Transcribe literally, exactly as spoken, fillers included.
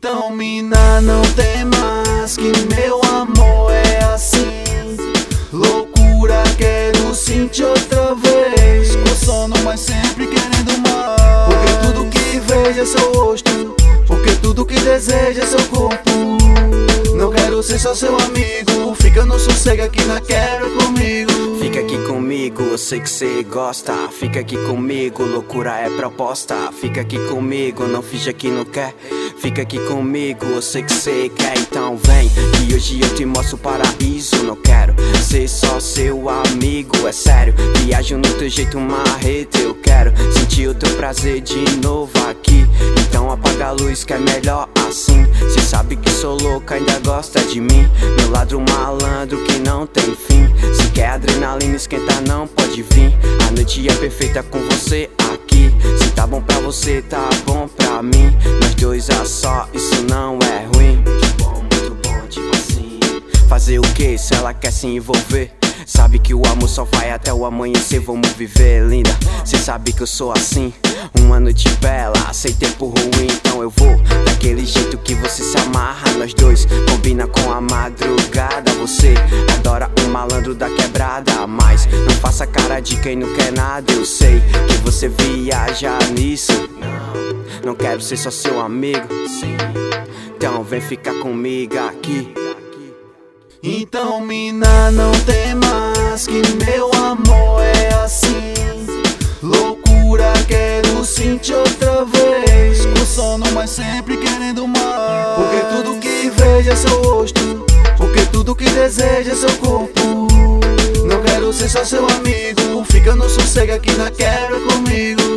Então mina, não tem mais, que meu amor é assim. Loucura, quero sentir outra vez, com sono mas sempre querendo mais. Porque tudo que vejo é seu rosto, porque tudo que desejo é seu corpo. Não quero ser só seu amigo, fica no sossego aqui, não quero comigo. Fica aqui comigo, eu sei que cê gosta. Fica aqui comigo, loucura é proposta. Fica aqui comigo, não finja que não quer. Fica aqui comigo, eu sei que cê quer. Então vem, que hoje eu te mostro o paraíso. Não quero ser só seu amigo, é sério. Viajo no teu jeito marreta. Eu quero sentir o teu prazer de novo aqui. Então apaga a luz que é melhor assim. Cê sabe que sou louco, ainda gosta de mim. Meu lado malandro que não tem fim. Se quer adrenalina esquentar não pode vir. A noite é perfeita com você aqui. Se tá bom pra você, tá bom pra mim. Nós dois a só, isso não é ruim. Muito bom, muito bom, tipo assim. Fazer o que se ela quer se envolver? Sabe que o amor só vai até o amanhecer. Vamos viver, linda, cê sabe que eu sou assim. Uma noite bela, sem tempo ruim. Então eu vou daquele jeito que você se amarra. Nós dois combina com a madrugada. Você adora o malandro da quebrada, mas não faça cara de quem não quer nada. Eu sei que você viaja nisso. Não quero ser só seu amigo, então vem ficar comigo aqui. Então mina, não tem mais, que meu amor é assim. Loucura, quero sentir outra vez, com sono mas sempre querendo mais. Porque tudo que vejo é seu rosto, porque tudo que desejo é seu corpo. Não quero ser só seu amigo, fica no sossego aqui, não quero comigo.